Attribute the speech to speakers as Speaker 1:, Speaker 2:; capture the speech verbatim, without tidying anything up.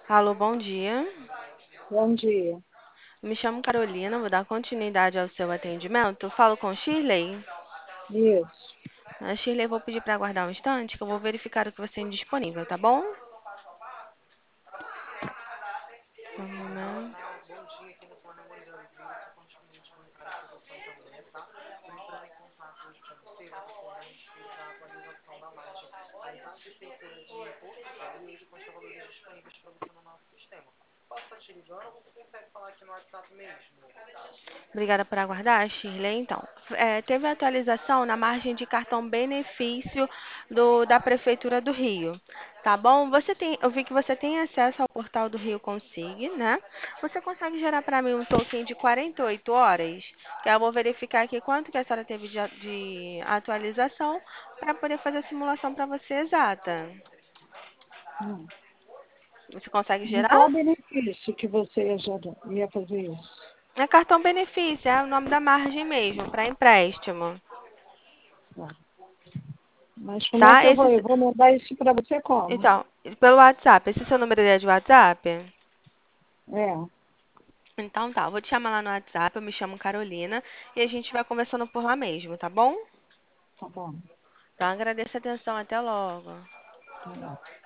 Speaker 1: Alô, bom dia.
Speaker 2: Bom dia.
Speaker 1: Me chamo Carolina, vou dar continuidade ao seu atendimento. Falo com Shirley.
Speaker 2: Isso.
Speaker 1: A Shirley, vou pedir para aguardar um instante que eu vou verificar o que você tem disponível, tá bom? Um momento. Obrigada por aguardar, Shirley. Então, é, teve atualização na margem de cartão benefício do- da Prefeitura do Rio, tá bom? Você tem, eu vi que você tem acesso ao portal do Rio Consig, né? Você consegue gerar para mim um token de quarenta e oito horas? Que eu vou verificar aqui quanto que a senhora teve de, a- de atualização para poder fazer a simulação para você exata.
Speaker 2: Hum.
Speaker 1: Você consegue
Speaker 2: E
Speaker 1: gerar?
Speaker 2: qual o benefício que você ia, gerar- ia fazer isso?
Speaker 1: É cartão benefício, é o nome da margem mesmo, para empréstimo,
Speaker 2: Tá. Mas como é
Speaker 1: tá?
Speaker 2: que eu vou?
Speaker 1: Esse,
Speaker 2: Eu vou mandar isso para você como?
Speaker 1: Então, pelo WhatsApp. Esse seu número é de WhatsApp?
Speaker 2: É,
Speaker 1: Então tá, eu vou te chamar lá no WhatsApp, eu me chamo Carolina e a gente vai conversando por lá mesmo, tá bom?
Speaker 2: tá bom.
Speaker 1: Então agradeço a atenção, até logo.
Speaker 2: Tá bom.